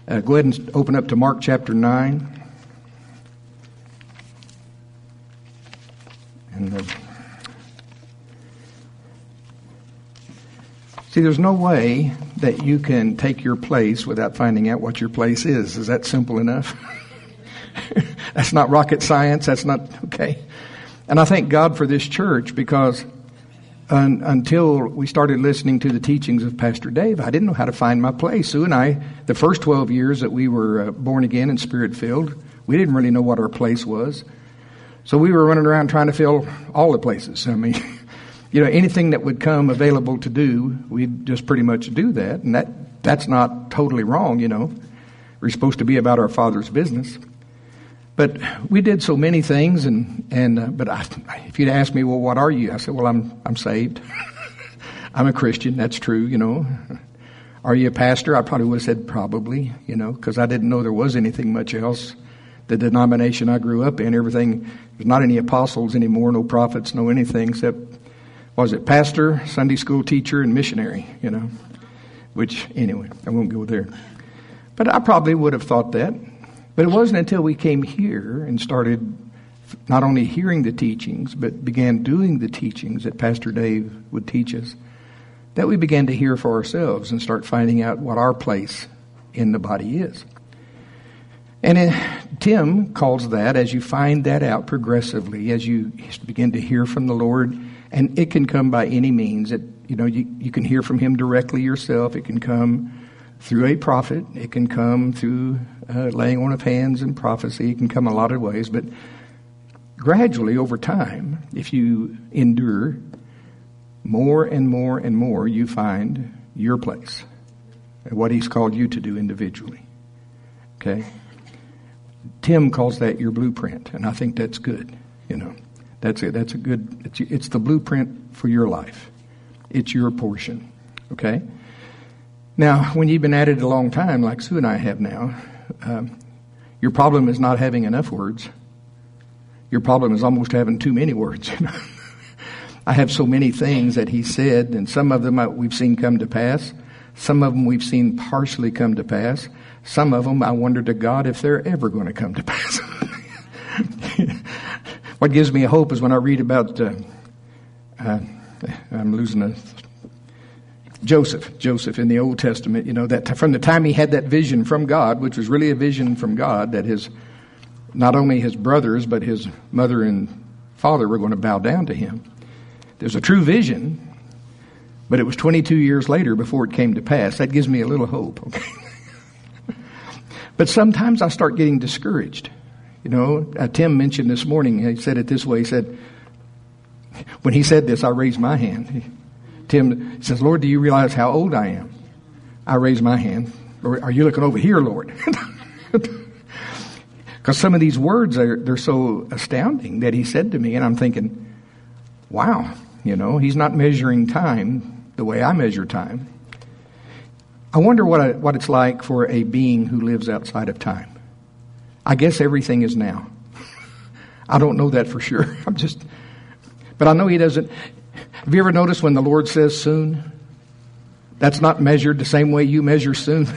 Go ahead and open up to Mark chapter 9. See, there's no way that you can take your place without finding out what your place is. Is that simple enough? That's not rocket science. That's not, okay. And I thank God for this church because until we started listening to the teachings of Pastor Dave, I didn't know how to find my place. Sue and I, the first 12 years that we were born again and Spirit-filled, we didn't really know what our place was. So we were running around trying to fill all the places. I mean, anything that would come available to do, we'd just pretty much do that. And that's not totally wrong, We're supposed to be about our Father's business. But we did so many things, but if you'd ask me, well, what are you? I said, well, I'm saved. I'm a Christian. That's true, Are you a pastor? I probably would have said probably, because I didn't know there was anything much else. The denomination I grew up in, everything, there's not any apostles anymore, no prophets, no anything except, was it pastor, Sunday school teacher, and missionary, which, anyway, I won't go there. But I probably would have thought that. But it wasn't until we came here and started not only hearing the teachings, but began doing the teachings that Pastor Dave would teach us, that we began to hear for ourselves and start finding out what our place in the body is. And Tim calls that, as you find that out progressively, as you begin to hear from the Lord, and it can come by any means. You can hear from Him directly yourself. It can come through a prophet. It can come through laying on of hands and prophecy. It can come a lot of ways. But gradually, over time, if you endure, more and more and more, you find your place and what He's called you to do individually. Okay? Tim calls that your blueprint, and I think that's good. That's it. That's a good. It's the blueprint for your life. It's your portion. Okay. Now, when you've been at it a long time, like Sue and I have now, your problem is not having enough words. Your problem is almost having too many words. I have so many things that He said, and some of them we've seen come to pass. Some of them we've seen partially come to pass. Some of them I wonder to God if they're ever going to come to pass. What gives me hope is when I read about, Joseph in the Old Testament, that from the time he had that vision from God, which was really a vision from God, that not only his brothers, but his mother and father were going to bow down to him. There's a true vision, but it was 22 years later before it came to pass. That gives me a little hope, okay? But sometimes I start getting discouraged. Tim mentioned this morning, he said it this way, he said, when he said this, I raised my hand. Tim says, Lord, do you realize how old I am? I raised my hand. Lord, are you looking over here, Lord? Because some of these words, they're so astounding that he said to me, and I'm thinking, wow, he's not measuring time the way I measure time. I wonder what it's like for a being who lives outside of time. I guess everything is now. I don't know that for sure. But I know He doesn't. Have you ever noticed when the Lord says soon? That's not measured the same way you measure soon.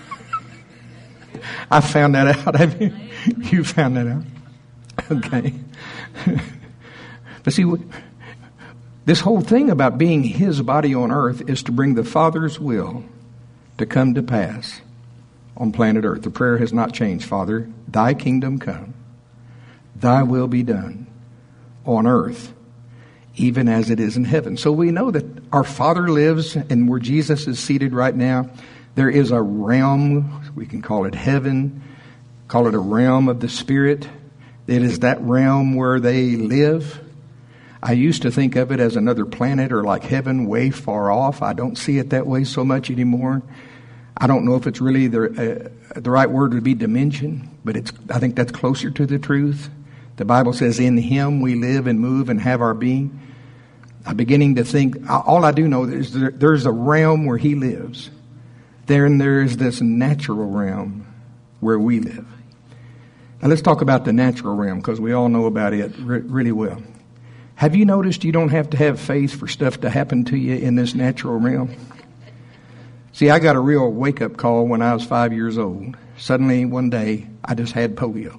I found that out. Have you? You found that out? Okay. But see, this whole thing about being His body on earth is to bring the Father's will to come to pass on planet earth. The prayer has not changed. Father, Thy kingdom come, Thy will be done on earth, even as it is in heaven. So we know that our Father lives, and where Jesus is seated right now, there is a realm, we can call it heaven, call it a realm of the Spirit. It is that realm where they live. I used to think of it as another planet or like heaven way far off. I don't see it that way so much anymore. I don't know if it's really the right word would be dimension, but I think that's closer to the truth. The Bible says, in Him we live and move and have our being. I'm beginning to think, all I do know is there's a realm where He lives. Then there is this natural realm where we live. Now let's talk about the natural realm, because we all know about it really well. Have you noticed you don't have to have faith for stuff to happen to you in this natural realm? See, I got a real wake-up call when I was 5 years old. Suddenly, one day, I just had polio.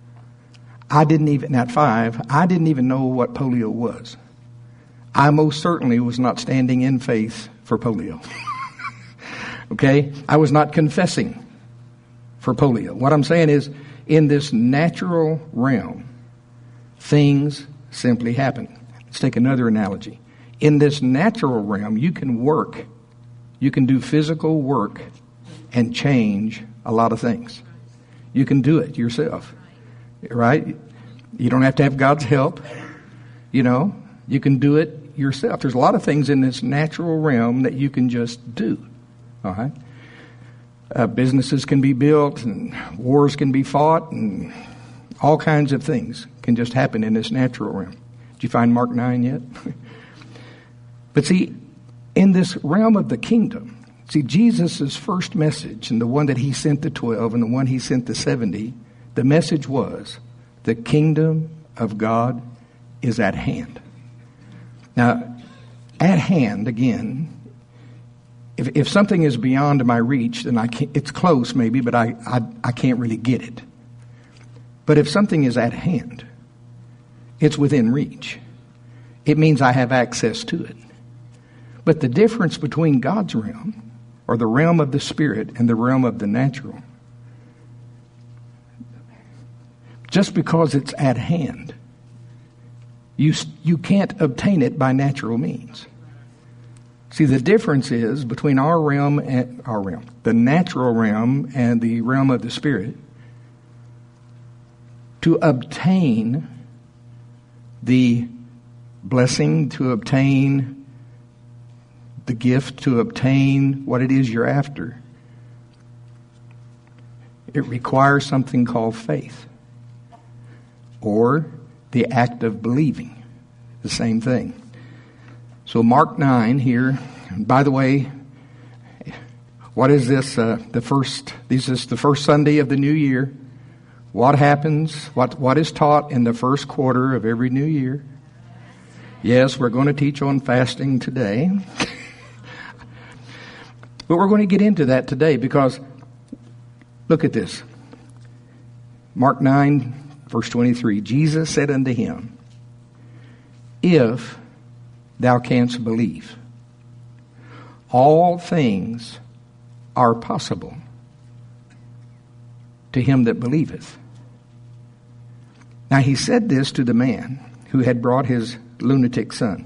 At 5, I didn't even know what polio was. I most certainly was not standing in faith for polio. Okay? I was not confessing for polio. What I'm saying is, in this natural realm, things simply happen. Let's take another analogy. In this natural realm, you can work. You can do physical work and change a lot of things. You can do it yourself, right? You don't have to have God's help. You know, you can do it yourself. There's a lot of things in this natural realm that you can just do. All right? Businesses can be built and wars can be fought and all kinds of things can just happen in this natural realm. Did you find Mark 9 yet? But see, in this realm of the kingdom, see, Jesus' first message, and the one that he sent the 12 and the one he sent the 70, the message was, the kingdom of God is at hand. Now, at hand, again, if something is beyond my reach, then it's close maybe, but I can't really get it. But if something is at hand, it's within reach. It means I have access to it. But the difference between God's realm, or the realm of the spirit, and the realm of the natural, just because it's at hand, you can't obtain it by natural means. See, the difference is between the natural realm and the realm of the spirit. To obtain the blessing, to obtain the gift, to obtain what it is you're after, it requires something called faith, or the act of believing. The same thing. So Mark 9 here, and by the way, what is this? This is the first Sunday of the new year. What happens? What is taught in the first quarter of every new year? Yes, we're going to teach on fasting today. But we're going to get into that today because look at this. Mark 9, verse 23. Jesus said unto him, if thou canst believe, all things are possible to him that believeth. Now he said this to the man who had brought his lunatic son.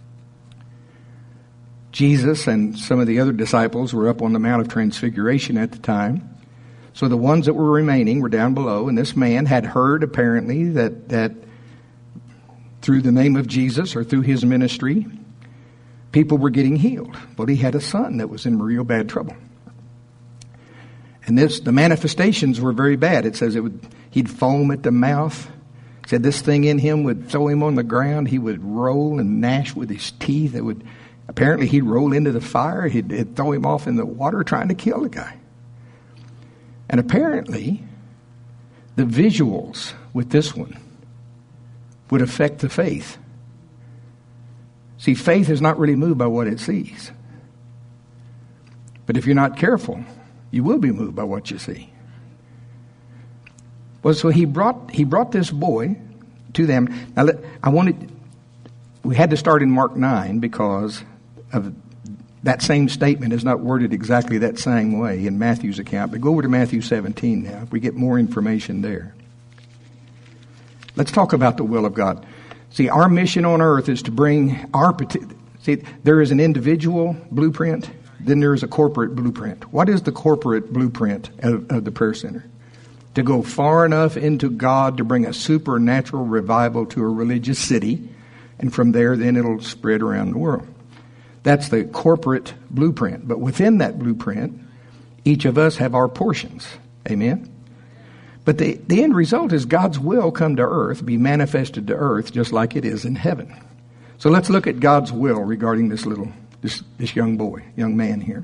Jesus and some of the other disciples were up on the Mount of Transfiguration at the time. So the ones that were remaining were down below, and this man had heard apparently that through the name of Jesus or through his ministry, people were getting healed. Well, he had a son that was in real bad trouble. And the manifestations were very bad. It says he'd foam at the mouth. It said this thing in him would throw him on the ground. He would roll and gnash with his teeth. Apparently he'd roll into the fire. He'd throw him off in the water trying to kill the guy. And apparently the visuals with this one would affect the faith. See, faith is not really moved by what it sees. But if you're not careful, you will be moved by what you see. Well, so he brought this boy to them. Now, we had to start in Mark 9 because of that same statement is not worded exactly that same way in Matthew's account. But go over to Matthew 17 now. We get more information there. Let's talk about the will of God. See, our mission on earth is to bring there is an individual blueprint, then there is a corporate blueprint. What is the corporate blueprint of the prayer center? To go far enough into God to bring a supernatural revival to a religious city, and from there then it'll spread around the world. That's the corporate blueprint. But within that blueprint, each of us have our portions. Amen? But the end result is God's will come to earth, be manifested to earth just like it is in heaven. So let's look at God's will regarding this young man here.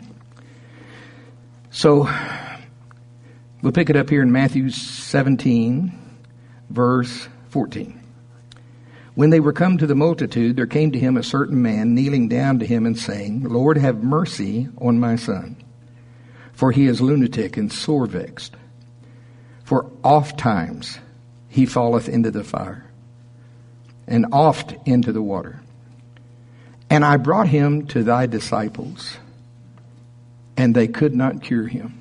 So we'll pick it up here in Matthew 17, verse 14. When they were come to the multitude, there came to him a certain man, kneeling down to him and saying, Lord, have mercy on my son, For he is lunatic and sore vexed. For oft times he falleth into the fire, and oft into the water. And I brought him to thy disciples, and they could not cure him.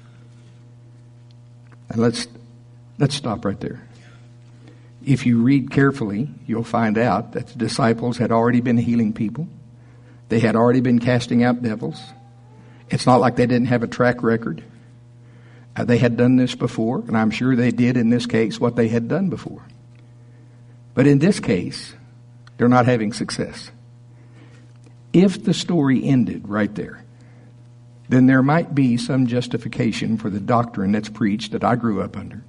And let's stop right there. If you read carefully, you'll find out that the disciples had already been healing people. They had already been casting out devils. It's not like they didn't have a track record. They had done this before, and I'm sure they did in this case what they had done before. But in this case, they're not having success. If the story ended right there, then there might be some justification for the doctrine that's preached that I grew up under.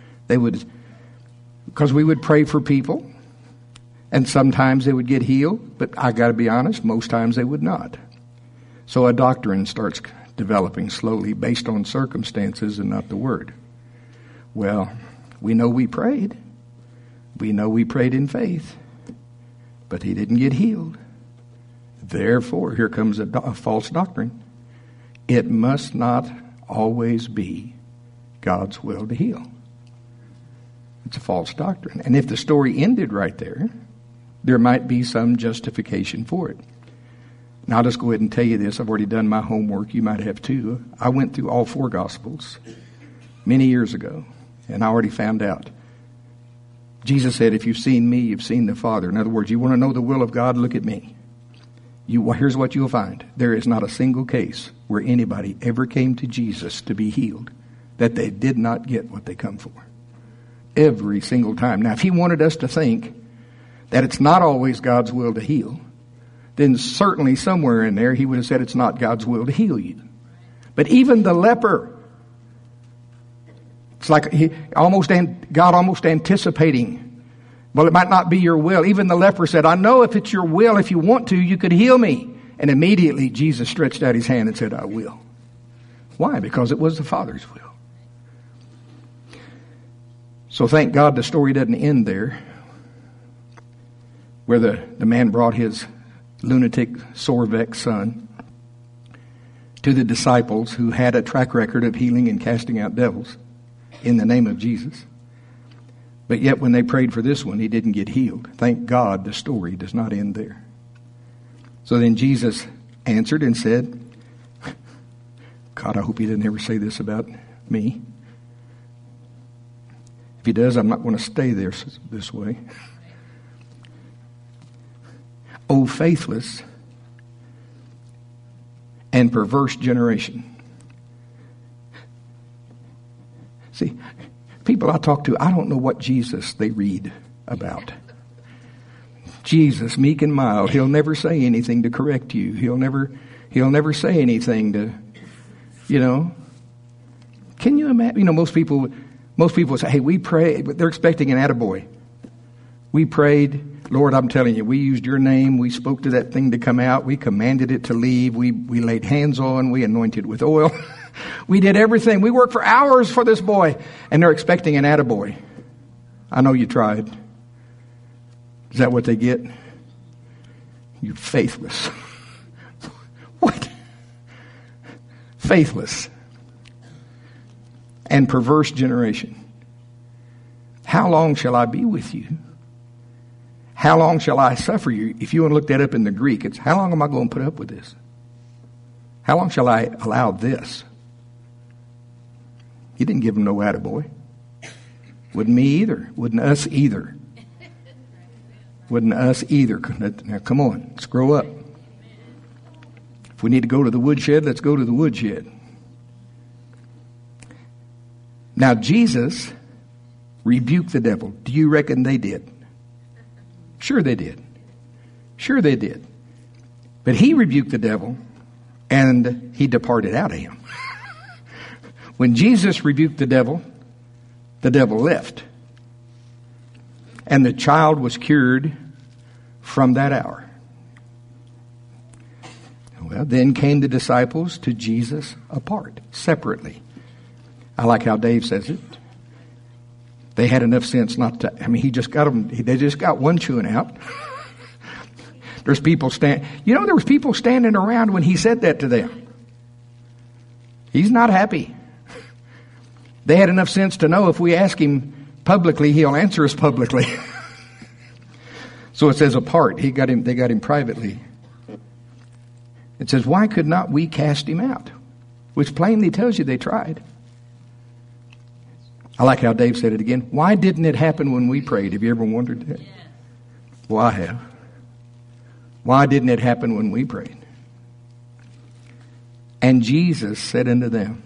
Because we would pray for people, and sometimes they would get healed, but I got to be honest, most times they would not. So a doctrine starts developing slowly based on circumstances and not the Word. Well, we know we prayed. We know we prayed in faith, but he didn't get healed. Therefore, here comes a false doctrine. It must not always be God's will to heal. It's a false doctrine. And if the story ended right there, there might be some justification for it. Now, I'll just go ahead and tell you this. I've already done my homework. You might have too. I went through all 4 Gospels many years ago, and I already found out. Jesus said, if you've seen me, you've seen the Father. In other words, you want to know the will of God, look at me. Here's what you'll find. There is not a single case where anybody ever came to Jesus to be healed that they did not get what they come for. Every single time. Now, if he wanted us to think that it's not always God's will to heal, then certainly somewhere in there he would have said it's not God's will to heal you. But even the leper, it's like God almost anticipating, well, it might not be your will. Even the leper said, I know if it's your will, if you want to, you could heal me. And immediately Jesus stretched out his hand and said, I will. Why? Because it was the Father's will. So thank God the story doesn't end there, where the man brought his lunatic, sore vexed son to the disciples who had a track record of healing and casting out devils in the name of Jesus. But yet when they prayed for this one, he didn't get healed. Thank God the story does not end there. So then Jesus answered and said, God, I hope he didn't ever say this about me. If he does, I'm not going to stay there this way. O faithless and perverse generation. See, people I talk to, I don't know what Jesus they read about. Jesus, meek and mild. He'll never say anything to correct you. He'll never say anything to, Can you imagine? Most people say, hey, we pray, but they're expecting an attaboy. We prayed. Lord, I'm telling you, we used your name. We spoke to that thing to come out. We commanded it to leave. We laid hands on. We anointed with oil. We did everything. We worked for hours for this boy. And they're expecting an attaboy. I know you tried. Is that what they get? You're faithless. What? Faithless and perverse generation. How long shall I be with you? How long shall I suffer you? If you want to look that up in the Greek, it's how long am I going to put up with this? How long shall I allow this? He didn't give him no attaboy. Wouldn't me either. Wouldn't us either. Wouldn't us either. Now come on, let's grow up. If we need to go to the woodshed, let's go to the woodshed. Now Jesus rebuked the devil. Do you reckon they did? Sure they did. Sure they did. But he rebuked the devil and he departed out of him. When Jesus rebuked the devil left. And the child was cured from that hour. Well, then came the disciples to Jesus apart, separately. I like how Dave says it. They had enough sense not to, he just got them, they just got one chewing out. There was people standing around when he said that to them. He's not happy. They had enough sense to know if we ask him publicly, he'll answer us publicly. So it says apart. They got him privately. It says, why could not we cast him out? Which plainly tells you they tried. I like how Dave said it again. Why didn't it happen when we prayed? Have you ever wondered that? Yes. Well, I have. Why didn't it happen when we prayed? And Jesus said unto them,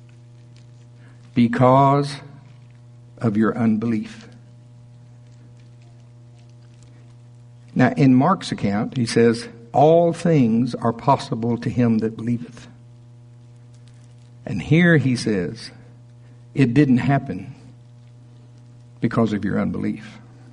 because of your unbelief. Now, in Mark's account, he says, all things are possible to him that believeth. And here he says, it didn't happen because of your unbelief.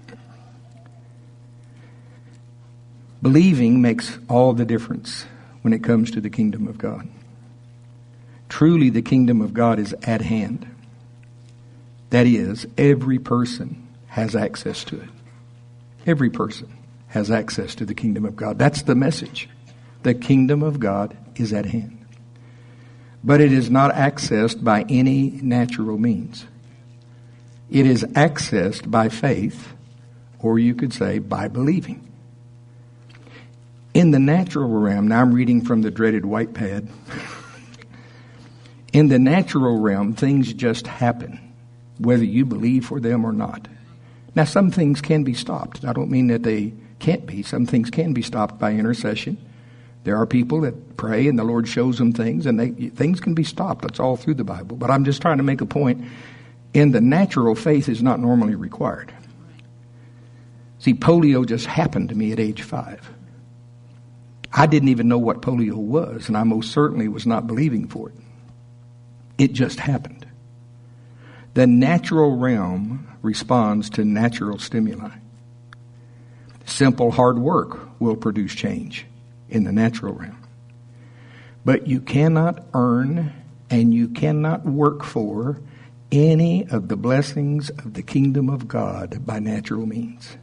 Believing makes all the difference when it comes to the kingdom of God. Truly, the kingdom of God is at hand. That is, every person has access to it. Every person has access to the kingdom of God. That's the message. The kingdom of God is at hand. But it is not accessed by any natural means. It is accessed by faith, or you could say by believing. In the natural realm, now I'm reading from the dreaded white pad. In the natural realm, things just happen, whether you believe for them or not. Now, some things can be stopped. I don't mean that they can't be. Some things can be stopped by intercession. There are people that pray and the Lord shows them things, and things can be stopped. That's all through the Bible. But I'm just trying to make a point. In the natural, faith is not normally required. See, polio just happened to me at age 5. I didn't even know what polio was, and I most certainly was not believing for it. It just happened. The natural realm responds to natural stimuli. Simple hard work will produce change in the natural realm. But you cannot earn and you cannot work for any of the blessings of the kingdom of God by natural means.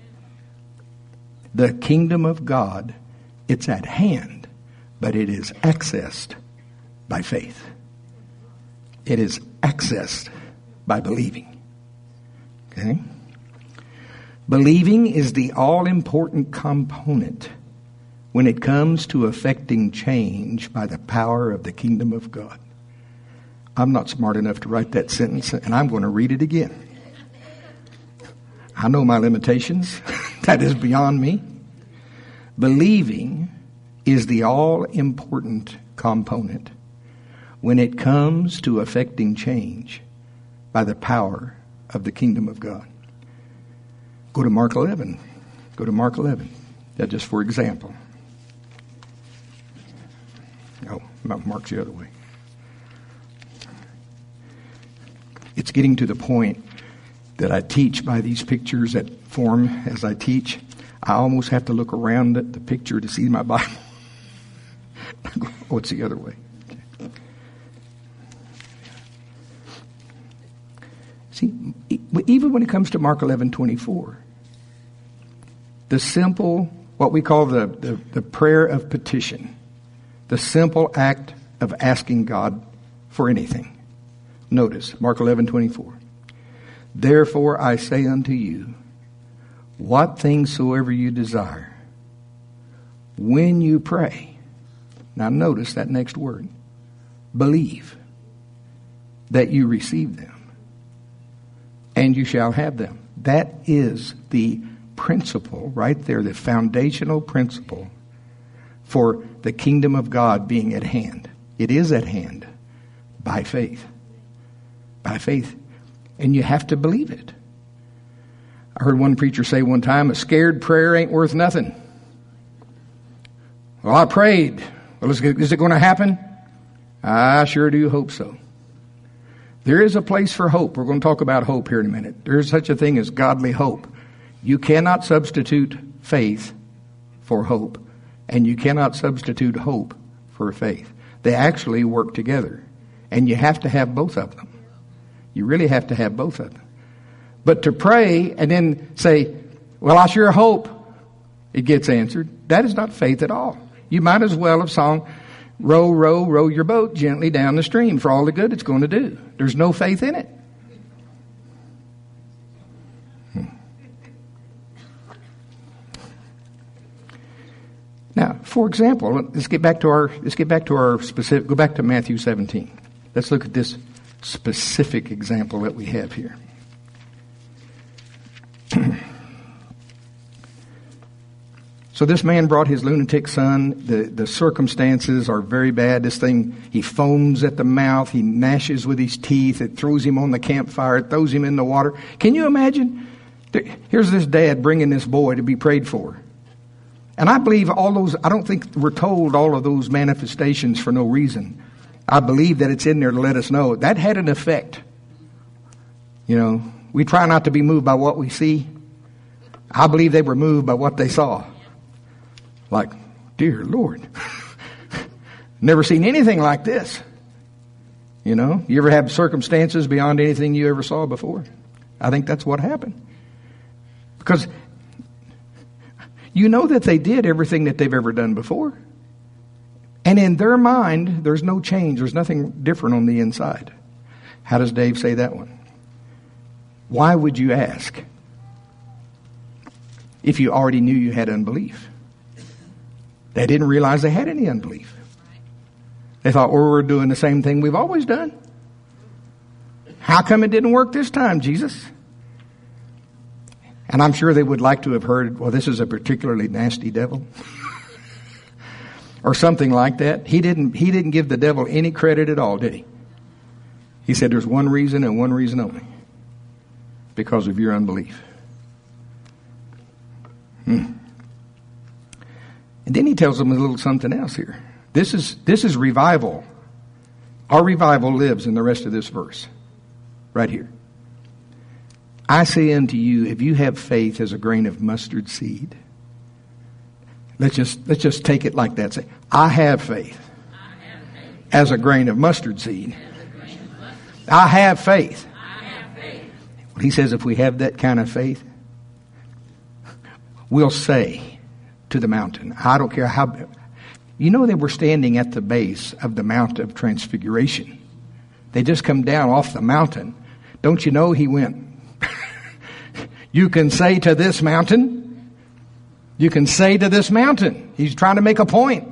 The kingdom of God, it's at hand, but it is accessed by faith. It is accessed by believing. Okay? Believing is the all-important component when it comes to affecting change by the power of the kingdom of God. I'm not smart enough to write that sentence, and I'm going to read it again. I know my limitations. That is beyond me. Believing is the all-important component when it comes to affecting change by the power of the kingdom of God. Go to Mark 11. Go to Mark 11. That just for example. Oh, Mark's the other way. It's getting to the point that I teach by these pictures that form as I teach. I almost have to look around at the picture to see my Bible. Oh, it's the other way. Okay. See, even when it comes to Mark 11:24, the simple, what we call the prayer of petition, the simple act of asking God for anything. Notice, Mark 11:24. Therefore I say unto you, what things soever you desire, when you pray. Now notice that next word. Believe that you receive them, and you shall have them. That is the principle right there, the foundational principle for the kingdom of God being at hand. It is at hand by faith. By faith. And you have to believe it. I heard one preacher say one time, a scared prayer ain't worth nothing. Well, I prayed. Well, is it going to happen? I sure do hope so. There is a place for hope. We're going to talk about hope here in a minute. There is such a thing as godly hope. You cannot substitute faith for hope. And you cannot substitute hope for faith. They actually work together. And you have to have both of them. You really have to have both of them. But to pray and then say, well, I sure hope it gets answered, that is not faith at all. You might as well have sung, row your boat gently down the stream for all the good it's going to do. There's no faith in it. Now, for example, let's get back to our specific. Go back to Matthew 17. Let's look at this specific example that we have here. So this man brought his lunatic son. The circumstances are very bad. This thing, he foams at the mouth. He gnashes with his teeth. It throws him on the campfire. It throws him in the water. Can you imagine? Here's this dad bringing this boy to be prayed for. And I believe I don't think we're told all of those manifestations for no reason. I believe that it's in there to let us know that had an effect. You know, we try not to be moved by what we see. I believe they were moved by what they saw. Like, dear Lord, never seen anything like this. You know, you ever have circumstances beyond anything you ever saw before? I think that's what happened. Because you know that they did everything that they've ever done before. And in their mind, there's no change. There's nothing different on the inside. How does Dave say that one? Why would you ask if you already knew you had unbelief? They didn't realize they had any unbelief. They thought, well, we're doing the same thing we've always done. How come it didn't work this time, Jesus? And I'm sure they would like to have heard, well, this is a particularly nasty devil. Or something like that. He didn't give the devil any credit at all, did he? He said there's one reason and one reason only. Because of your unbelief. And then he tells them a little something else here. This is revival. Our revival lives in the rest of this verse. Right here. I say unto you, if you have faith as a grain of mustard seed. Let's just take it like that. Say, I have faith as a grain of mustard seed. I have faith. He says if we have that kind of faith, we'll say to the mountain, I don't care how. You know, they were standing at the base of the Mount of Transfiguration. They just come down off the mountain. Don't you know he went, you can say to this mountain, you can say to this mountain. He's trying to make a point.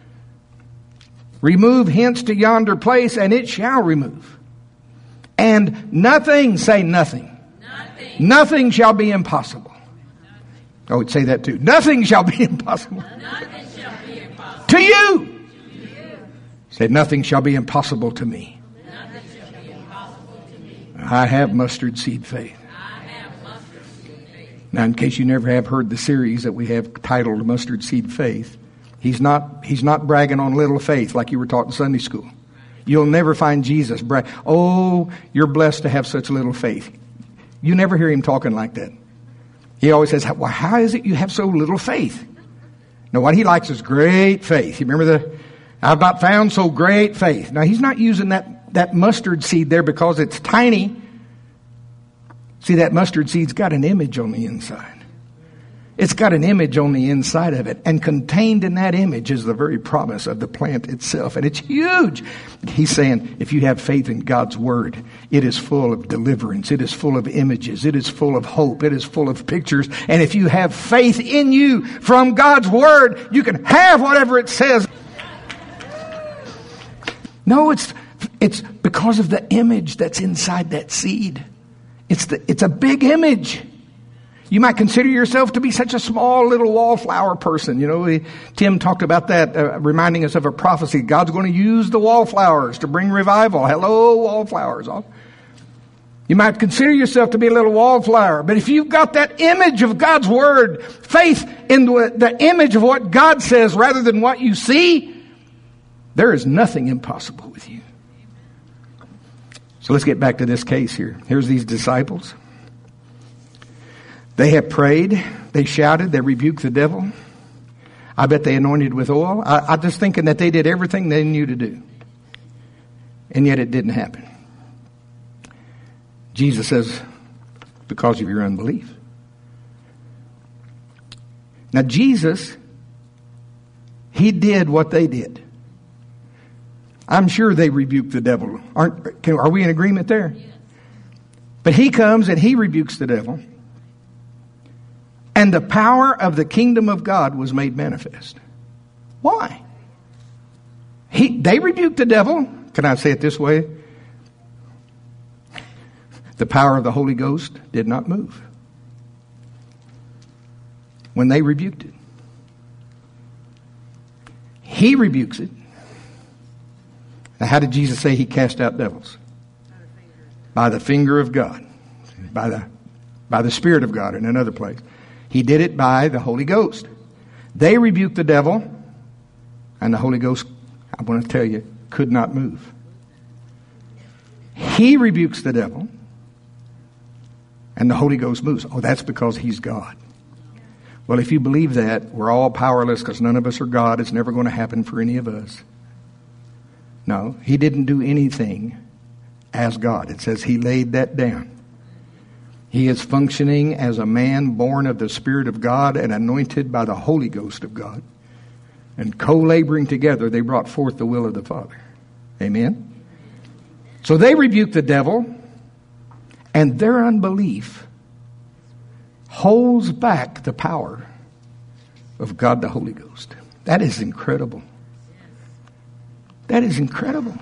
Remove hence to yonder place, and it shall remove. And nothing, say nothing. Nothing shall be impossible. I would say that too. Nothing shall be impossible. Nothing shall be impossible. To you. Say, nothing shall be impossible to me. Nothing shall be impossible to me. I have mustard seed faith. Now, in case you never have heard the series that we have titled Mustard Seed Faith, he's not bragging on little faith like you were taught in Sunday school. You'll never find Jesus brag. Oh, you're blessed to have such little faith. You never hear him talking like that. He always says, well, how is it you have so little faith? Now, what he likes is great faith. You remember I've not found so great faith. Now, he's not using that mustard seed there because it's tiny. See, that mustard seed's got an image on the inside. It's got an image on the inside of it. And contained in that image is the very promise of the plant itself. And it's huge. He's saying, if you have faith in God's word, it is full of deliverance. It is full of images. It is full of hope. It is full of pictures. And if you have faith in you from God's word, you can have whatever it says. No, it's because of the image that's inside that seed. It's a big image. You might consider yourself to be such a small little wallflower person. You know, Tim talked about that, reminding us of a prophecy. God's going to use the wallflowers to bring revival. Hello, wallflowers. You might consider yourself to be a little wallflower. But if you've got that image of God's word, faith in the image of what God says rather than what you see, there is nothing impossible with you. So let's get back to this case here. Here's these disciples. They have prayed. They shouted. They rebuked the devil. I bet they anointed with oil. I'm just thinking that they did everything they knew to do. And yet it didn't happen. Jesus says, because of your unbelief. Now Jesus, he did what they did. I'm sure they rebuked the devil. Are we in agreement there? Yes. But he comes and he rebukes the devil. And the power of the kingdom of God was made manifest. Why? They rebuked the devil. Can I say it this way? The power of the Holy Ghost did not move when they rebuked it. He rebukes it. Now, how did Jesus say he cast out devils? By the finger of God. By the Spirit of God in another place. He did it by the Holy Ghost. They rebuked the devil, and the Holy Ghost, I want to tell you, could not move. He rebukes the devil, and the Holy Ghost moves. Oh, that's because he's God. Well, if you believe that, we're all powerless because none of us are God. It's never going to happen for any of us. No, he didn't do anything as God. It says he laid that down. He is functioning as a man born of the Spirit of God and anointed by the Holy Ghost of God. And co-laboring together, they brought forth the will of the Father. Amen? So they rebuked the devil, and their unbelief holds back the power of God the Holy Ghost. That is incredible. That is incredible.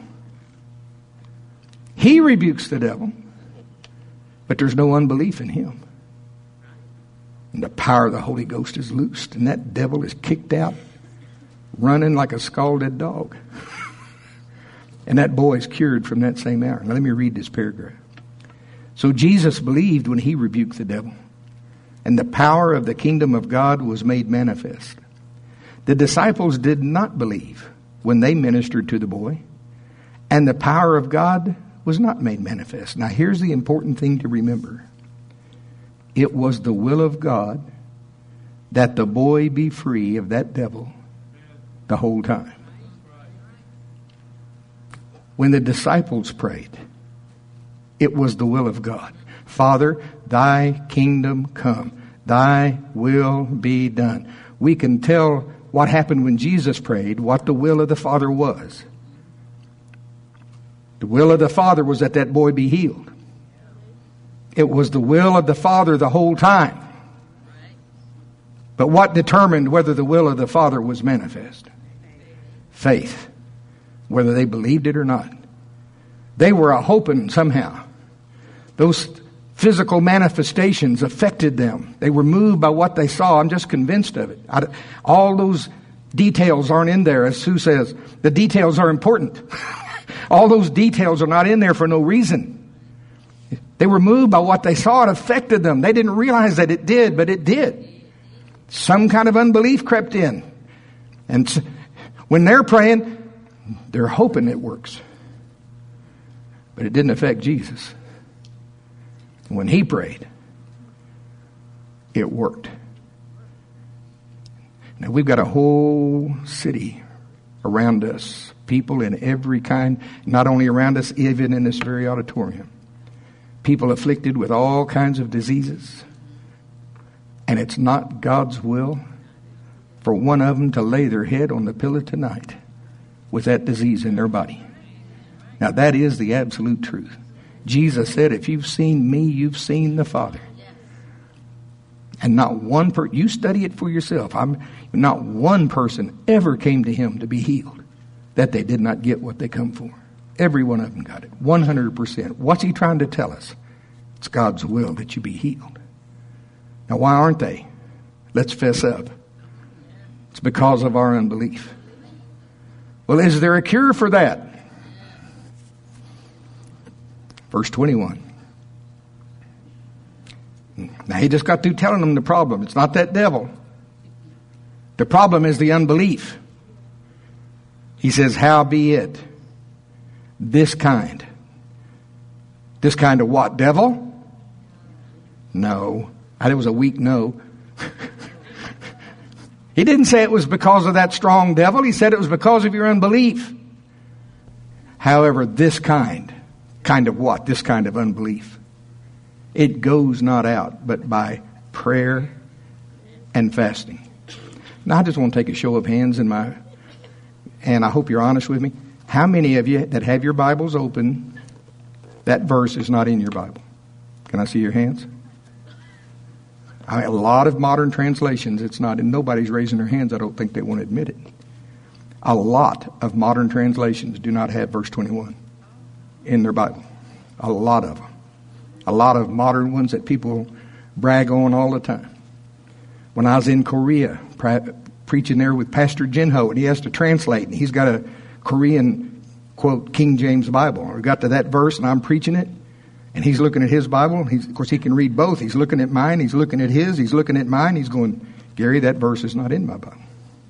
He rebukes the devil, but there's no unbelief in him. And the power of the Holy Ghost is loosed, and that devil is kicked out, running like a scalded dog. And that boy is cured from that same hour. Now let me read this paragraph. So Jesus believed when he rebuked the devil, and the power of the kingdom of God was made manifest. The disciples did not believe when they ministered to the boy, and the power of God was not made manifest. Now here's the important thing to remember. It was the will of God that the boy be free of that devil the whole time. When the disciples prayed, it was the will of God. Father, thy kingdom come. Thy will be done. We can tell what happened when Jesus prayed, what the will of the Father was. The will of the Father was that that boy be healed. It was the will of the Father the whole time. But what determined whether the will of the Father was manifest? Faith. Whether they believed it or not. They were hoping somehow. Those physical manifestations affected them. They were moved by what they saw. I'm just convinced of it. All those details aren't in there. As Sue says, the details are important. All those details are not in there for no reason. They were moved by what they saw. It affected them. They didn't realize that it did, but it did. Some kind of unbelief crept in. And when they're praying, they're hoping it works. But it didn't affect Jesus. When he prayed, it worked. Now we've got a whole city around us. People in every kind, not only around us, even in this very auditorium. People afflicted with all kinds of diseases. And it's not God's will for one of them to lay their head on the pillow tonight with that disease in their body. Now that is the absolute truth. Jesus said, if you've seen me, you've seen the Father. And not one person, you study it for yourself. Not one person ever came to him to be healed that they did not get what they come for. Every one of them got it. 100%. What's he trying to tell us? It's God's will that you be healed. Now why aren't they? Let's fess up. It's because of our unbelief. Well, is there a cure for that? Verse 21. Now he just got through telling them the problem. It's not that devil. The problem is the unbelief. He says, howbeit, this kind. This kind of what? Devil? No. It was a weak no. He didn't say it was because of that strong devil. He said it was because of your unbelief. However, this kind of what? This kind of unbelief. It goes not out but by prayer and fasting. Now I just want to take a show of hands and I hope you're honest with me. How many of you that have your Bibles open, that verse is not in your Bible? Can I see your hands? A lot of modern translations, it's not, and nobody's raising their hands. I don't think they want to admit it. A lot of modern translations do not have verse 21 in their Bible. A lot of them. A lot of modern ones that people brag on all the time. When I was in Korea, preaching there with Pastor Jinho, and he has to translate, and he's got a Korean, quote, King James Bible. We got to that verse, and I'm preaching it, and he's looking at his Bible. Of course, he can read both. He's looking at mine, he's looking at his, he's looking at mine. He's going, Gary, that verse is not in my Bible.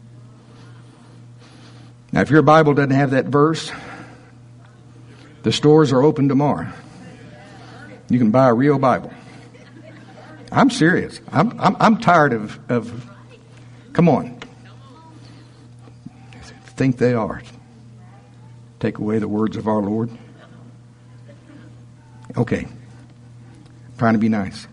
Now, if your Bible doesn't have that verse, the stores are open tomorrow. You can buy a real Bible. I'm serious. I'm tired of come on. Think they are. Take away the words of our Lord. Okay. Trying to be nice.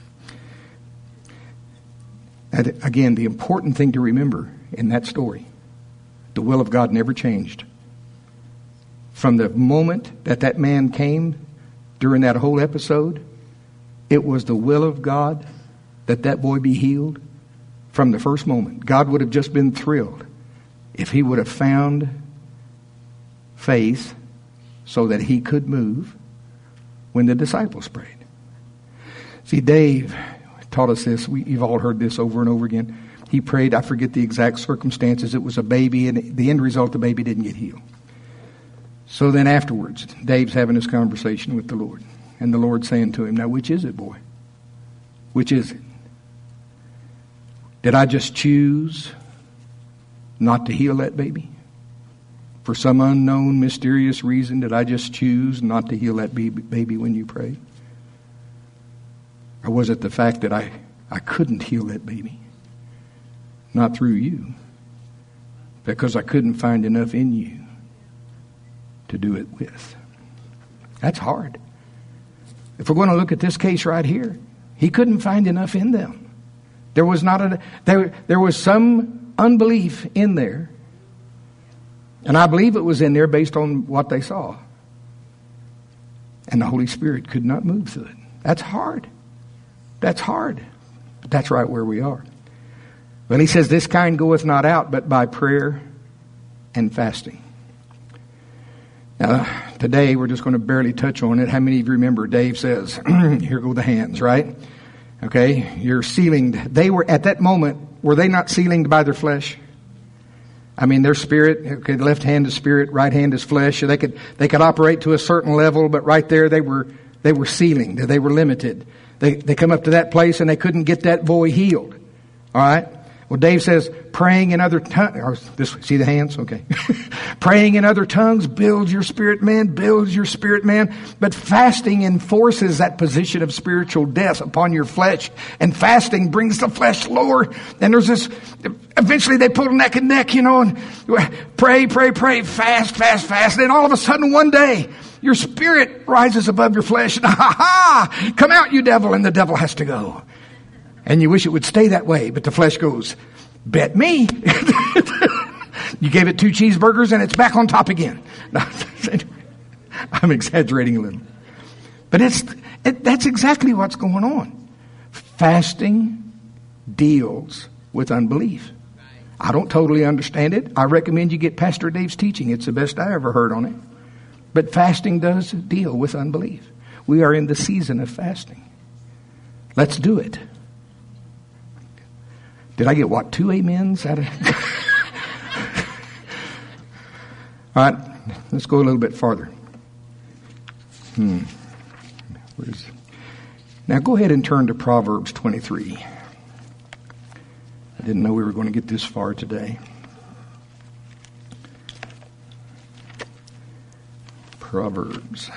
And again, the important thing to remember in that story, the will of God never changed. From the moment that man came during that whole episode, it was the will of God that boy be healed from the first moment. God would have just been thrilled if he would have found faith so that he could move when the disciples prayed. See, Dave taught us this. You've all heard this over and over again. He prayed, I forget the exact circumstances. It was a baby, and the end result, the baby didn't get healed. So then afterwards, Dave's having this conversation with the Lord. And the Lord saying to him, now which is it, boy? Which is it? Did I just choose not to heal that baby? For some unknown, mysterious reason, did I just choose not to heal that baby when you prayed? Or was it the fact that I couldn't heal that baby? Not through you. Because I couldn't find enough in you to do it with. That's hard. If we're going to look at this case right here, he couldn't find enough in them. There was there was some unbelief in there. And I believe it was in there based on what they saw. And the Holy Spirit could not move through it. That's hard. That's hard. But that's right where we are. Well, he says, this kind goeth not out but by prayer and fasting. Now, today we're just going to barely touch on it. How many of you remember Dave says, here go the hands, right? Okay, you're sealed. They were, at that moment, were they not sealed by their flesh? I mean, their spirit, okay, the left hand is spirit, right hand is flesh. So they could operate to a certain level, but right there they were sealing. They were limited. They come up to that place and they couldn't get that boy healed. All right? Well, Dave says, praying in other tongues, see the hands? Okay. Praying in other tongues builds your spirit man, But fasting enforces that position of spiritual death upon your flesh. And fasting brings the flesh lower. And there's this, eventually they pull neck and neck, and pray, fast. And then all of a sudden one day, your spirit rises above your flesh. And come out, you devil. And the devil has to go. And you wish it would stay that way, but the flesh goes, bet me. You gave it 2 cheeseburgers and it's back on top again. I'm exaggerating a little. But that's exactly what's going on. Fasting deals with unbelief. I don't totally understand it. I recommend you get Pastor Dave's teaching. It's the best I ever heard on it. But fasting does deal with unbelief. We are in the season of fasting. Let's do it. Did I get 2 amens out of All right, let's go a little bit farther. Now go ahead and turn to Proverbs 23. I didn't know we were going to get this far today. Proverbs.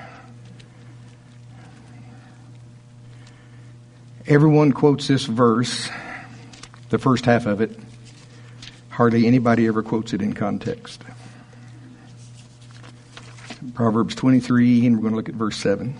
Everyone quotes this verse. The first half of it, hardly anybody ever quotes it in context. Proverbs 23, and we're going to look at verse 7.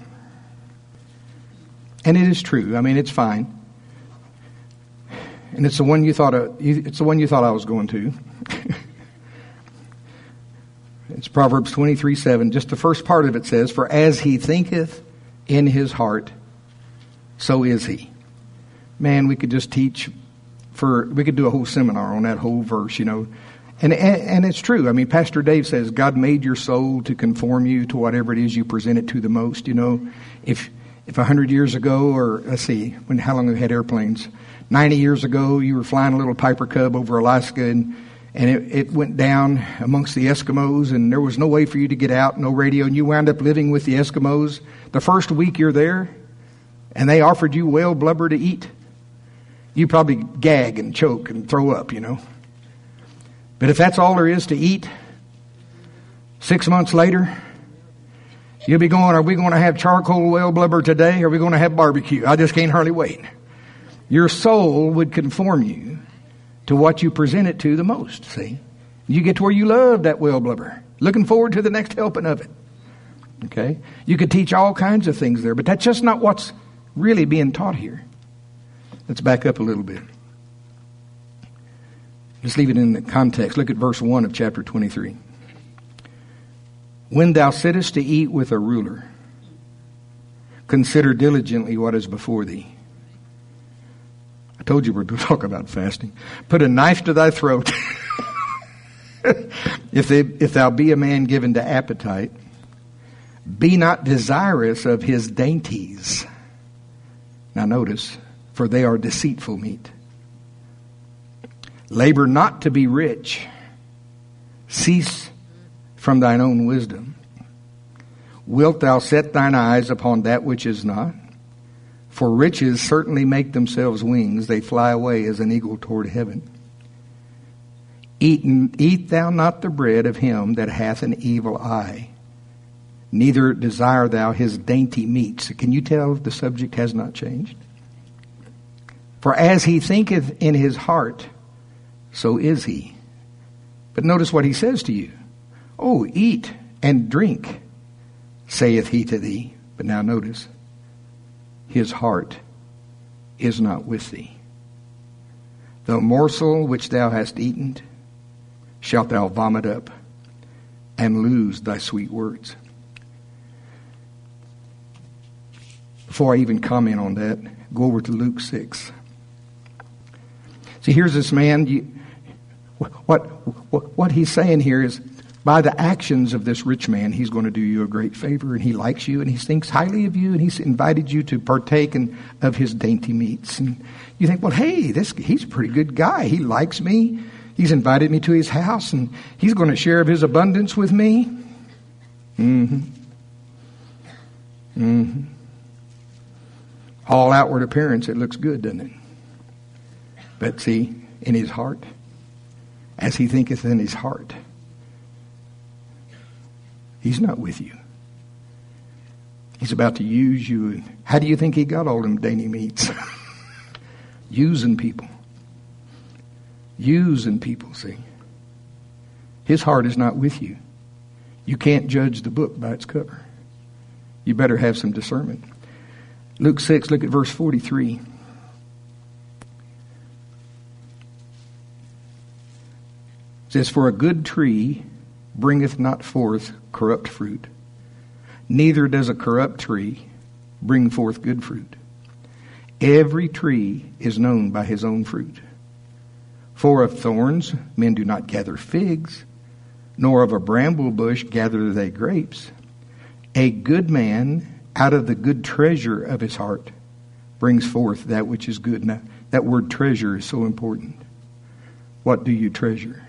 And it is true. I mean, it's fine. And it's the one you thought I was going to. It's Proverbs 23:7. Just the first part of it says, "For as he thinketh in his heart, so is he." Man, we could just we could do a whole seminar on that whole verse, And it's true. I mean, Pastor Dave says God made your soul to conform you to whatever it is you present it to the most. If 100 years ago, or let's see, how long have we had airplanes? 90 years ago, you were flying a little Piper Cub over Alaska, and it went down amongst the Eskimos, and there was no way for you to get out, no radio, and you wound up living with the Eskimos. The first week you're there, and they offered you whale blubber to eat, you probably gag and choke and throw up, But if that's all there is to eat, 6 months later, you'll be going, are we going to have charcoal whale blubber today, or are we going to have barbecue? I just can't hardly wait. Your soul would conform you to what you present it to the most, see? You get to where you love that whale blubber. Looking forward to the next helping of it. Okay? You could teach all kinds of things there, but that's just not what's really being taught here. Let's back up a little bit. Just leave it in the context. Look at verse 1 of chapter 23. When thou sittest to eat with a ruler, consider diligently what is before thee. I told you we're going to talk about fasting. Put a knife to thy throat. If thou be a man given to appetite, be not desirous of his dainties. Now notice, for they are deceitful meat. Labor not to be rich. Cease from thine own wisdom. Wilt thou set thine eyes upon that which is not? For riches certainly make themselves wings. They fly away as an eagle toward heaven. Eat thou not the bread of him that hath an evil eye. Neither desire thou his dainty meats. Can you tell the subject has not changed? For as he thinketh in his heart, so is he. But notice what he says to you. Oh, eat and drink, saith he to thee. But now notice, his heart is not with thee. The morsel which thou hast eaten shalt thou vomit up, and lose thy sweet words. Before I even comment on that, go over to Luke 6. See, here's this man. What he's saying here is, by the actions of this rich man, he's going to do you a great favor, and he likes you, and he thinks highly of you, and he's invited you to partake of his dainty meats. And you think, well, hey, he's a pretty good guy. He likes me. He's invited me to his house, and he's going to share of his abundance with me. All outward appearance, it looks good, doesn't it? But see, in his heart, as he thinketh in his heart, he's not with you. He's about to use you. How do you think he got all them dainty meats? Using people. Using people, see. His heart is not with you. You can't judge the book by its cover. You better have some discernment. Luke 6, look at verse 43. It says, for a good tree bringeth not forth corrupt fruit, neither does a corrupt tree bring forth good fruit. Every tree is known by his own fruit. For of thorns men do not gather figs, nor of a bramble bush gather they grapes. A good man out of the good treasure of his heart brings forth that which is good. Now, that word treasure is so important. What do you treasure?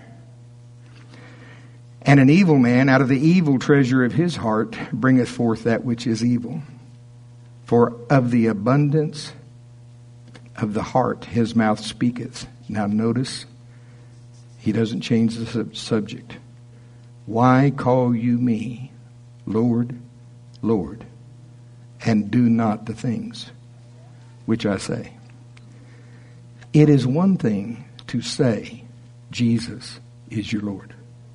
And an evil man out of the evil treasure of his heart bringeth forth that which is evil. For of the abundance of the heart his mouth speaketh. Now notice, he doesn't change the subject. Why call you me Lord, Lord, and do not the things which I say? It is one thing to say Jesus is your Lord.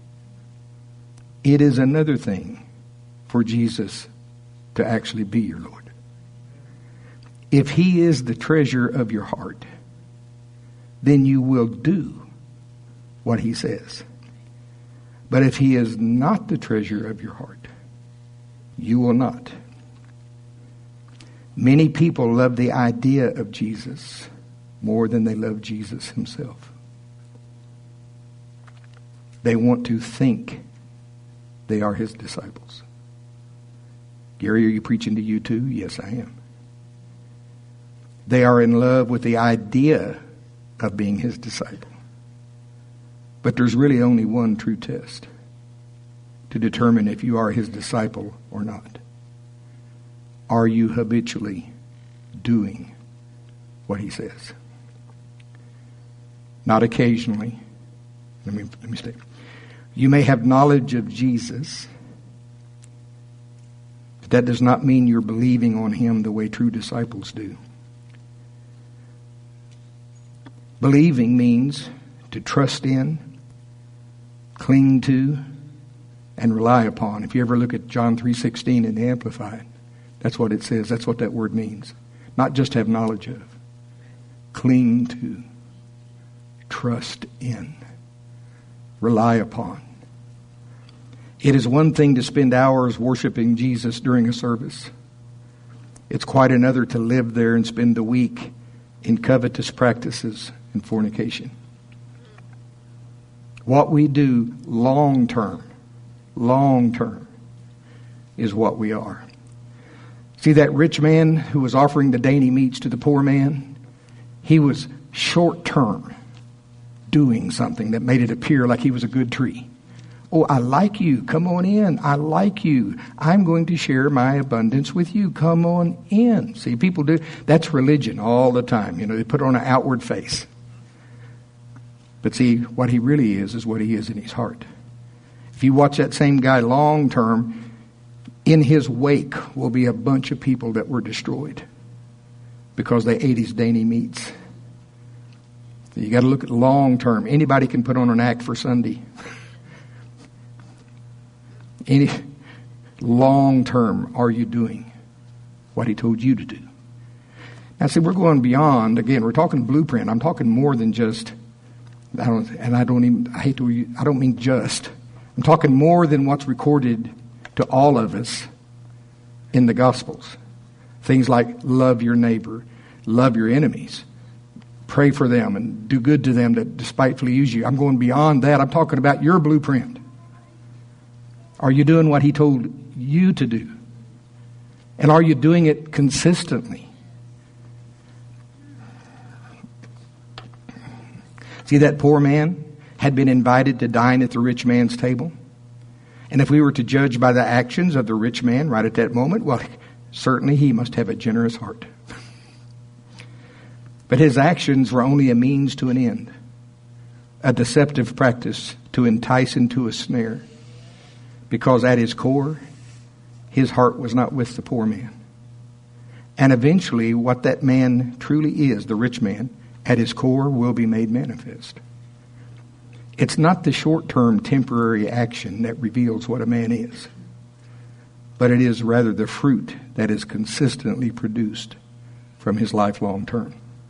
It is another thing for Jesus to actually be your Lord. If he is the treasure of your heart, then you will do what he says. But if he is not the treasure of your heart, you will not. Many people love the idea of Jesus more than they love Jesus himself. They want to think they are his disciples. Gary, are you preaching to you too? Yes, I am. They are in love with the idea of being his disciple. But there's really only one true test to determine if you are his disciple or not. Are you habitually doing what he says? Not occasionally. Let me state. You may have knowledge of Jesus, but that does not mean you're believing on him the way true disciples do. Believing means to trust in, cling to, and rely upon. If you ever look at John 3:16 in the Amplified, that's what it says. That's what that word means. Not just have knowledge of. Cling to, trust in, rely upon. It is one thing to spend hours worshiping Jesus during a service. It's quite another to live there and spend the week in covetous practices and fornication. What we do long term, is what we are. See that rich man who was offering the dainty meats to the poor man? He was short term doing something that made it appear like he was a good tree. Oh, I like you. Come on in. I like you. I'm going to share my abundance with you. Come on in. See, people do. That's religion all the time. You know, they put on an outward face. But see, what he really is what he is in his heart. If you watch that same guy long term, in his wake will be a bunch of people that were destroyed because they ate his dainty meats. So you got to look at long term. Anybody can put on an act for Sunday. Any long term, are you doing what he told you to do? Now, see, we're going beyond. Again, we're talking blueprint. I'm talking more than just. I don't mean just. I'm talking more than what's recorded to all of us in the Gospels. Things like love your neighbor, love your enemies, pray for them, and do good to them that despitefully use you. I'm going beyond that. I'm talking about your blueprint. Are you doing what he told you to do? And are you doing it consistently? See, that poor man had been invited to dine at the rich man's table. And if we were to judge by the actions of the rich man right at that moment, well, certainly he must have a generous heart. But his actions were only a means to an end, a deceptive practice to entice into a snare. Because at his core, his heart was not with the poor man. And eventually, what that man truly is, the rich man, at his core will be made manifest. It's not the short-term temporary action that reveals what a man is, but it is rather the fruit that is consistently produced from his life long term.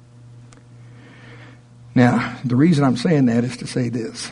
Now, the reason I'm saying that is to say this.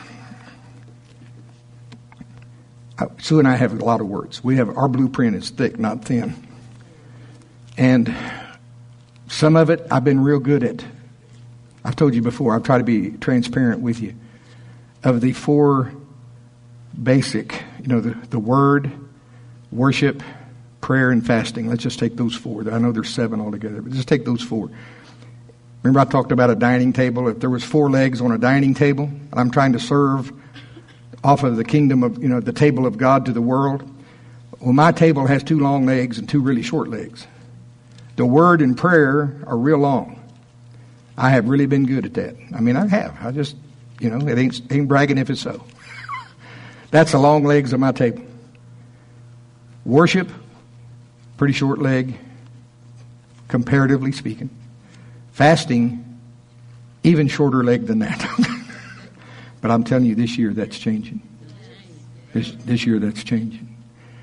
Sue and I have a lot of words. Our blueprint is thick, not thin. And some of it I've been real good at. I've told you before, I've tried to be transparent with you. Of the four basic, the word, worship, prayer, and fasting. Let's just take those four. I know there's 7 altogether, but just take those 4. Remember I talked about a dining table? If there was 4 legs on a dining table, and I'm trying to serve off of the kingdom of, the table of God to the world. Well, my table has 2 long legs and 2 really short legs. The word and prayer are real long. I have really been good at that. I mean, I have. I just, it ain't bragging if it's so. That's the long legs of my table. Worship, pretty short leg, comparatively speaking. Fasting, even shorter leg than that. But I'm telling you, this year that's changing. This year that's changing.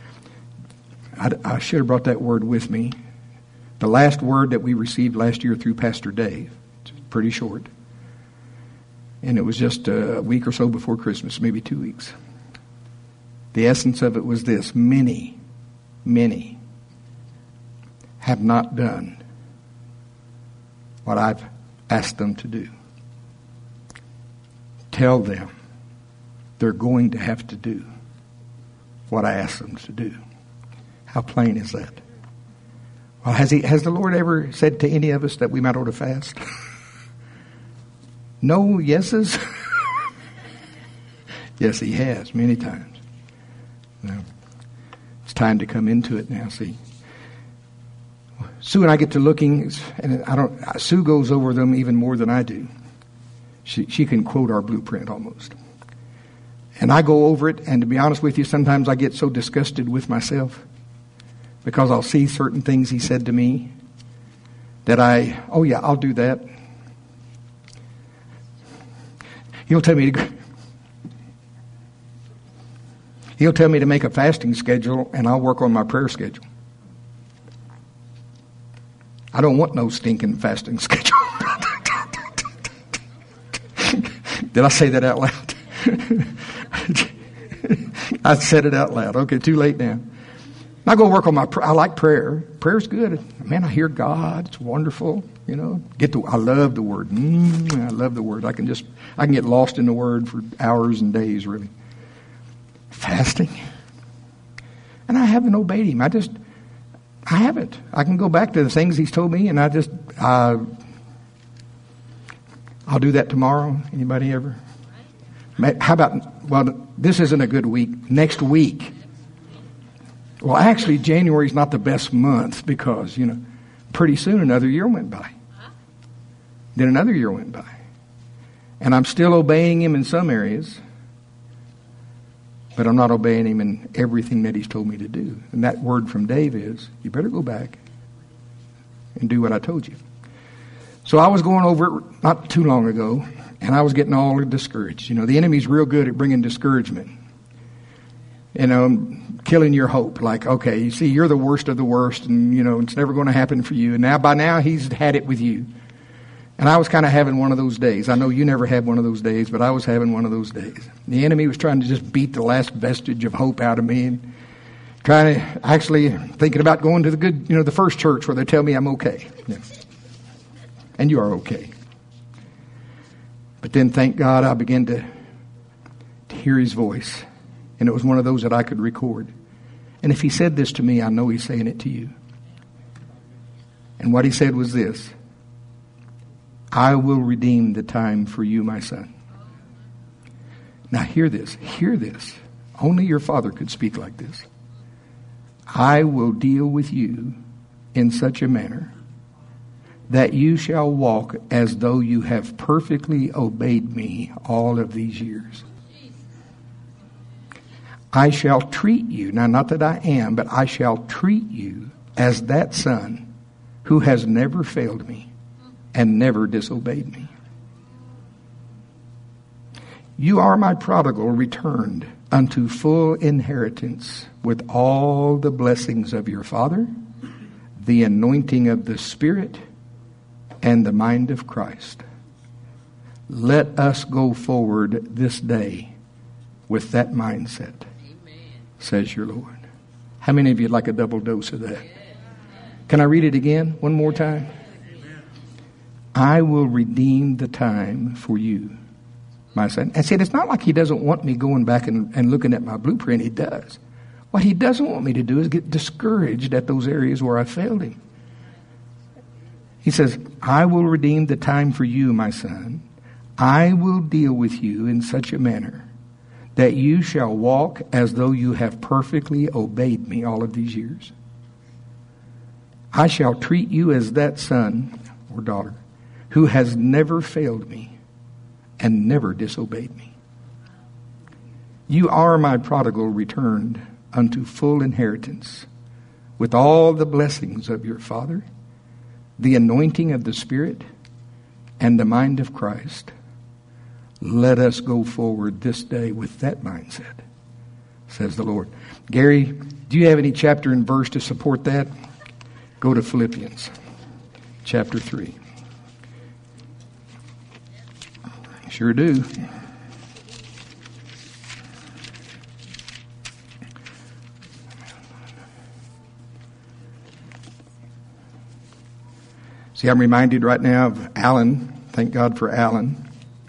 I should have brought that word with me. The last word that we received last year through Pastor Dave, it's pretty short. And it was just a week or so before Christmas, maybe 2 weeks. The essence of it was this: many have not done what I've asked them to do. Tell them they're going to have to do what I asked them to do. How plain is that? Well, has the Lord ever said to any of us that we might ought to fast? No yeses? Yes, he has, many times. Now, it's time to come into it now, see. Sue and I get to looking, and Sue goes over them even more than I do. She can quote our blueprint almost. And I go over it, and to be honest with you, sometimes I get so disgusted with myself because I'll see certain things he said to me that I'll do that. He'll tell me to make a fasting schedule, and I'll work on my prayer schedule. I don't want no stinking fasting schedule. Did I say that out loud? I said it out loud. Okay, too late now. I go work on I like prayer. Prayer's good. Man, I hear God. It's wonderful. You know, I love the Word. I love the Word. I can get lost in the Word for hours and days, really. Fasting. And I haven't obeyed Him. I haven't. I can go back to the things He's told me, and I'll do that tomorrow. Anybody ever? How about, this isn't a good week. Next week. Well, actually, January's not the best month because, pretty soon another year went by. Then another year went by. And I'm still obeying Him in some areas, but I'm not obeying Him in everything that He's told me to do. And that word from Dave is, you better go back and do what I told you. So I was going over it not too long ago, and I was getting all discouraged. The enemy's real good at bringing discouragement. Killing your hope. Like, okay, you see, you're the worst of the worst, and, it's never going to happen for you. And by now, he's had it with you. And I was kind of having one of those days. I know you never had one of those days, but I was having one of those days. The enemy was trying to just beat the last vestige of hope out of me, and trying to actually thinking about going to the first church where they tell me I'm okay. Yeah. And you are okay. But then, thank God, I began to hear His voice. And it was one of those that I could record. And if He said this to me, I know He's saying it to you. And what He said was this: I will redeem the time for you, my son. Now hear this. Hear this. Only your father could speak like this. I will deal with you in such a manner that you shall walk as though you have perfectly obeyed me all of these years. I shall treat you, now not that I am, but I shall treat you as that son who has never failed me and never disobeyed me. You are my prodigal returned unto full inheritance with all the blessings of your Father, the anointing of the Spirit, and the mind of Christ. Let us go forward this day with that mindset, says your Lord. How many of you would like a double dose of that? Can I read it again one more time? I will redeem the time for you, my son. And see, it's not like He doesn't want me going back and looking at my blueprint. He does. What He doesn't want me to do is get discouraged at those areas where I failed Him. He says, I will redeem the time for you, my son. I will deal with you in such a manner that you shall walk as though you have perfectly obeyed me all of these years. I shall treat you as that son or daughter who has never failed me and never disobeyed me. You are my prodigal returned unto full inheritance with all the blessings of your Father, the anointing of the Spirit, and the mind of Christ. Let us go forward this day with that mindset, says the Lord. Gary, do you have any chapter and verse to support that? Go to Philippians chapter 3. Sure do. See, I'm reminded right now of Alan. Thank God for Alan.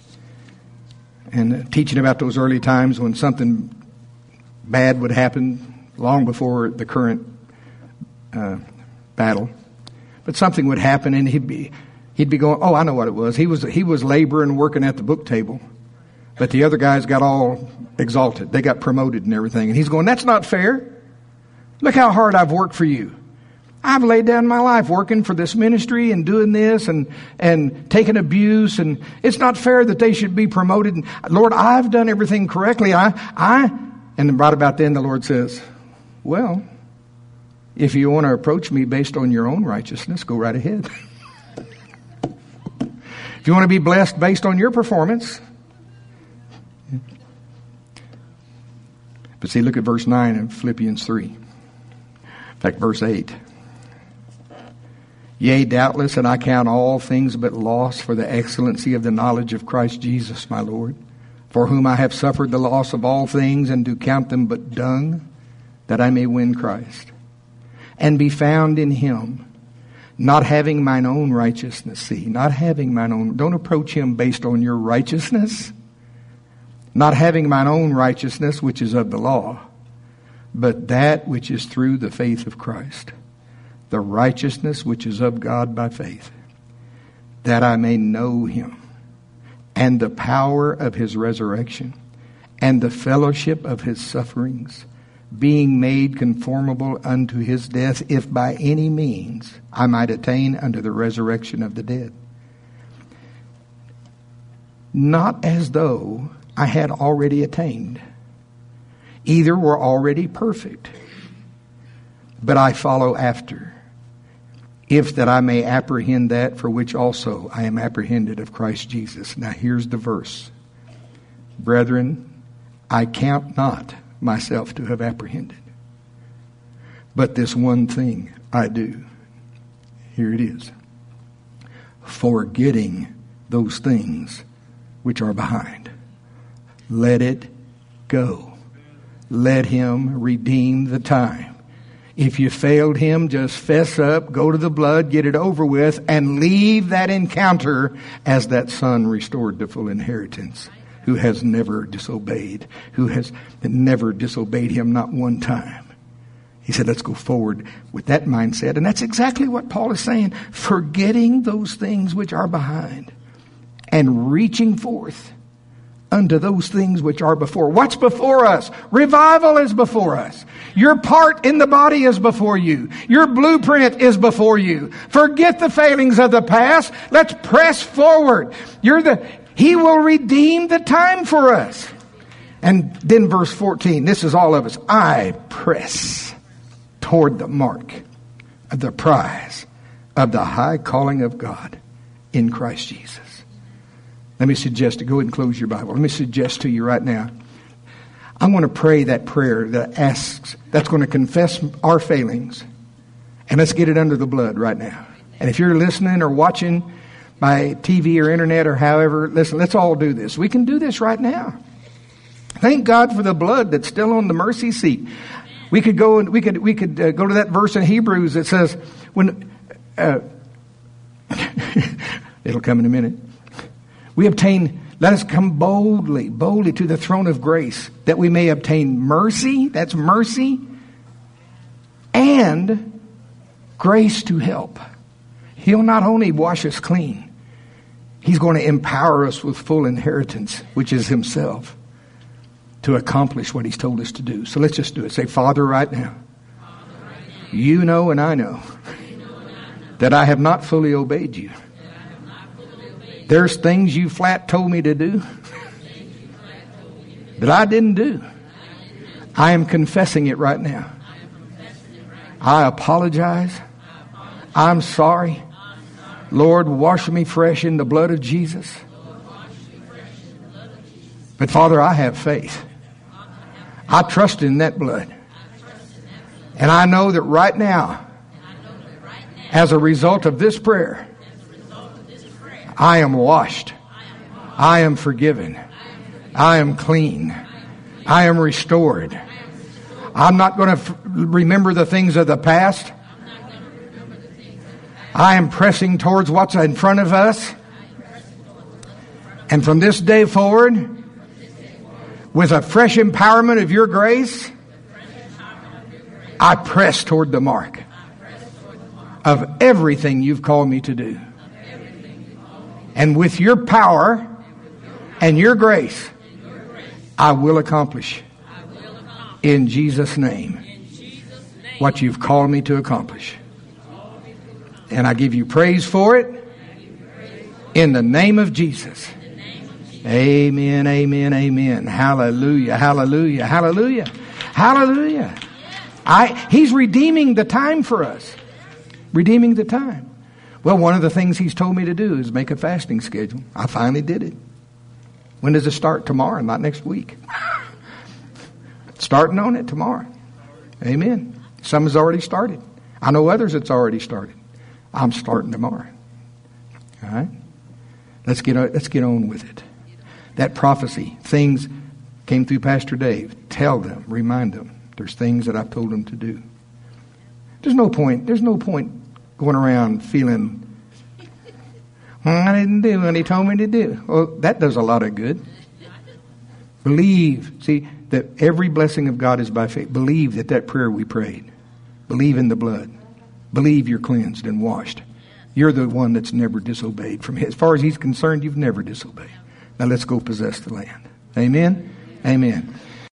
And teaching about those early times when something bad would happen long before the current battle. But something would happen and he'd be going, oh, I know what it was. He was laboring, working at the book table. But the other guys got all exalted. They got promoted and everything. And he's going, that's not fair. Look how hard I've worked for you. I've laid down my life working for this ministry and doing this and taking abuse. And it's not fair that they should be promoted. And Lord, I've done everything correctly. And right about then the Lord says, well, if you want to approach me based on your own righteousness, go right ahead. If you want to be blessed based on your performance. But see, look at verse 9 of Philippians 3. In fact, verse 8. Yea, doubtless, and I count all things but loss for the excellency of the knowledge of Christ Jesus, my Lord, for whom I have suffered the loss of all things, and do count them but dung, that I may win Christ, and be found in him, not having mine own righteousness. See, not having mine own. Don't approach him based on your righteousness. Not having mine own righteousness, which is of the law, but that which is through the faith of Christ, the righteousness which is of God by faith, that I may know him, and the power of his resurrection, and the fellowship of his sufferings, being made conformable unto his death, if by any means I might attain unto the resurrection of the dead. Not as though I had already attained, either were already perfect, but I follow after, if that I may apprehend that for which also I am apprehended of Christ Jesus. Now here's the verse. Brethren, I count not myself to have apprehended, but this one thing I do. Here it is. Forgetting those things which are behind. Let it go. Let him redeem the time. If you failed him, just fess up, go to the blood, get it over with, and leave that encounter as that son restored to full inheritance, who has never disobeyed, who has never disobeyed him not one time. He said, let's go forward with that mindset. And that's exactly what Paul is saying. Forgetting those things which are behind and reaching forth unto those things which are before. What's before us? Revival is before us. Your part in the body is before you. Your blueprint is before you. Forget the failings of the past. Let's press forward. He will redeem the time for us. And then verse 14, this is all of us. I press toward the mark of the prize of the high calling of God in Christ Jesus. Let me suggest to go ahead and close your Bible. Let me suggest to you right now. I'm going to pray that prayer that's going to confess our failings. And let's get it under the blood right now. And if you're listening or watching by TV or internet or however, listen, let's all do this. We can do this right now. Thank God for the blood that's still on the mercy seat. We could go and we could go to that verse in Hebrews that says, when it'll come in a minute. Let us come boldly to the throne of grace, that we may obtain mercy, that's mercy, and grace to help. He'll not only wash us clean, he's going to empower us with full inheritance, which is himself, to accomplish what he's told us to do. So let's just do it. Say, Father, right now, you know and I know that I have not fully obeyed you. There's things you flat told me to do that I didn't do. I am confessing it right now. I apologize. I'm sorry. Lord, wash me fresh in the blood of Jesus. But Father, I have faith. I trust in that blood. And I know that right now, as a result of this prayer, I am washed. I am forgiven. I am clean. I am restored. I'm not going to remember the things of the past. I am pressing towards what's in front of us. And from this day forward, with a fresh empowerment of your grace, I press toward the mark of everything you've called me to do. And with your power and your grace, I will accomplish in Jesus' name what you've called me to accomplish. And I give you praise for it in the name of Jesus. Amen, amen, amen. Hallelujah, hallelujah, hallelujah, hallelujah. He's redeeming the time for us. Redeeming the time. Well, one of the things he's told me to do is make a fasting schedule. I finally did it. When does it start? Tomorrow, not next week. Starting on it tomorrow. Amen. Some has already started. I know others it's already started. I'm starting tomorrow. All right? Let's get on with it. That prophecy, things came through Pastor Dave. Tell them, remind them. There's things that I've told them to do. There's no point going around feeling, I didn't do what he told me to do. Well, that does a lot of good. Believe. See, that every blessing of God is by faith. Believe that prayer we prayed. Believe in the blood. Believe you're cleansed and washed. You're the one that's never disobeyed. As far as he's concerned, you've never disobeyed. Now let's go possess the land. Amen? Amen.